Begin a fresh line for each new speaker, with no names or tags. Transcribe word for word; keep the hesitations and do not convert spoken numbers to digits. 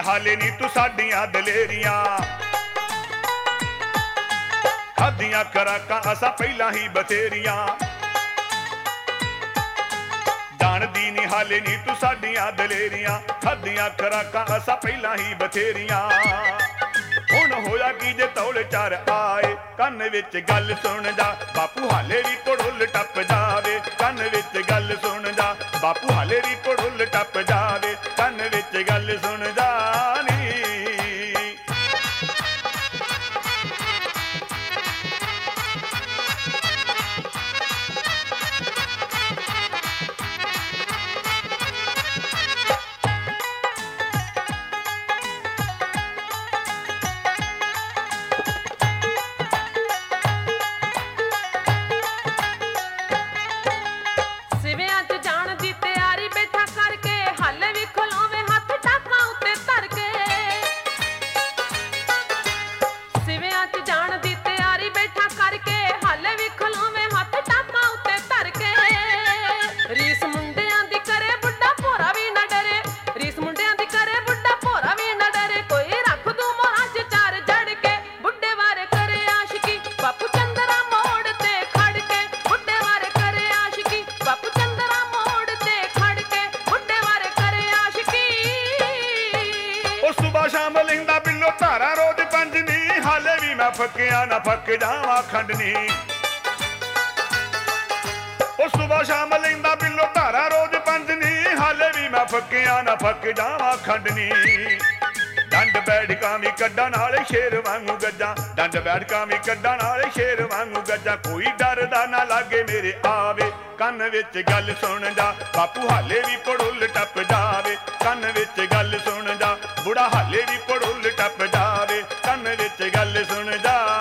ਹਾਲੇ ਨੀ ਤੂੰ ਸਾਡੀਆਂ ਦਲੇਰੀਆਂ। ਖਾਧੀਆਂ ਖੁਰਾਕਾਂ ਅਸਾਂ ਪਹਿਲਾਂ ਹੀ ਬਥੇਰੀਆਂ। ਜਾਣਦੀ ਨੀ ਹਾਲੇ ਨੀ ਤੂੰ ਸਾਡੀਆਂ ਦਲੇਰੀਆਂ। ਖਾਧੀਆਂ ਖੁਰਾਕਾਂ ਅਸਾਂ ਪਹਿਲਾਂ ਹੀ ਬਥੇਰੀਆਂ। ਹੁਣ ਹੋਇਆ ਕੀ ਜੇ ਤੌਲ ਚਾਰ ਆਏ, ਕੰਨ ਵਿੱਚ ਗੱਲ ਸੁਣ ਜਾ ਬਾਪੂ ਹਾਲੇ ਵੀ ਪੜੁੱਲ ਟੱਪ ਜਾਵੇ। ਕੰਨ ਵਿੱਚ ਗੱਲ ਸੁਣ ਜਾ ਬਾਪੂ ਹਾਲੇ ਵੀ ਪੜੁੱਲ ਟੱਪ ਜਾਵੇ। ਕੰਨ ਵਿੱਚ ਗੱਲ ਸੁਣ ਜਾ ਨੀ। ਸ਼ਾਮ ਲੈਂਦਾ ਬਿੱਲੋ ਧਾਰਾ ਰੋਜ਼ ਪੰਜਨੀ। ਹਾਲੇ ਵੀ ਮੈਂ ਫੱਕਿਆ ਨਾ ਫੱਕ ਜਾਵਾਂ ਖੰਡਨੀ। ਉਹ ਸੁਬਹ ਸ਼ਾਮ ਲੈਂਦਾ ਬਿੱਲੋ ਧਾਰਾ ਰੋਜ਼ ਪੰਜਨੀ। ਹਾਲੇ ਵੀ ਮੈਂ ਫੱਕਿਆ ਨਾ ਫੱਕ ਜਾਵਾਂ ਖੰਡਨੀ। ਡੰਡ ਬੈਠਕਾਂ ਵੀ ਕੱਢਾਂ ਨਾਲੇ ਸ਼ੇਰ ਵਾਂਗੂ ਗੱਜਾਂ। ਡੰਡ ਬੈਠਕਾਂ ਵੀ ਕੱਢਾਂ ਨਾਲੇ ਸ਼ੇਰ ਵਾਂਗੂ ਗੱਜਾਂ। ਕੋਈ ਡਰਦਾ ਨਾ ਲਾਗੇ ਮੇਰੇ ਆਵੇ। ਕੰਨ ਵਿੱਚ ਗੱਲ ਸੁਣ ਜਾ ਬਾਪੂ ਹਾਲੇ ਵੀ ਪੜੁੱਲ ਟੱਪ ਜਾਵੇ। ਕੰਨ ਵਿੱਚ ਗੱਲ ਸੁਣ ਜਾ ਬੁੜਾ ਹਾਲੇ ਵੀ ਪੜੁੱਲ ਟੱਪ ਜਾਵੇ। ਕੰਨ ਵਿੱਚ ਗੱਲ ਸੁਣ ਜਾ।